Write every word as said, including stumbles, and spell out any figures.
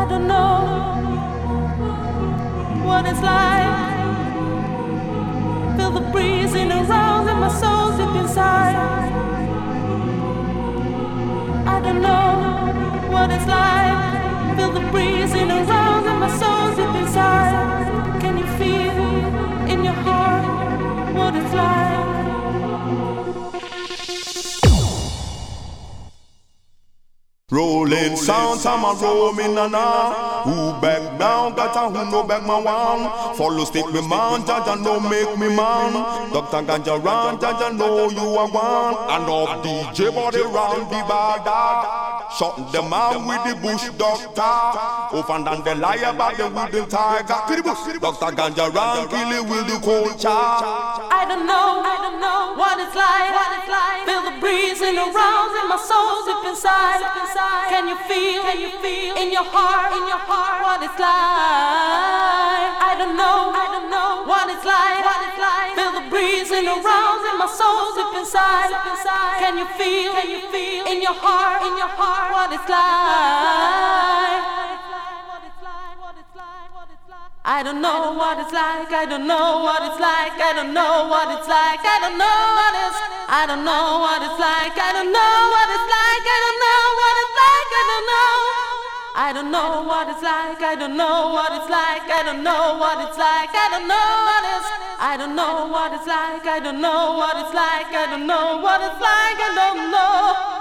don't know what it's like. Feel the breezing around and my soul deep inside. I don't know what it's like. Feel the breezing around and my soul deep inside. Can you feel in your heart what it's like? Rolling sounds, I'm a roaming and a who back down, got a who no back my one. Follow stick me man, Jaja no make me man. Doctor Ganja run, Jaja know you are one. And of D J body round the bar. Shut them out with the bush doctor. Off and down the liar about the wooden tiger. To the bush, Doctor Ganja run, kill it with the culture. I don't know, I don't know what it's like, what it's like. Feel the breezing around and my soul deep inside. Can you feel, can you feel in your heart, in your heart what it's like? I don't know, I don't know what it's like, what it's like. Feel the breezing around and my soul deep inside. Can you feel, can you feel in your heart, in your heart what it's like? I don't know what it's like, I don't know what it's like, I don't know what it's like, I don't know what it's I don't know what it's like, I don't know what it's like, I don't know what it's like, I don't know. I don't know what it's like, I don't know what it's like, I don't know what it's like, I don't know what it's I don't know what it's like, I don't know what it's like, I don't know what it's like, I don't know.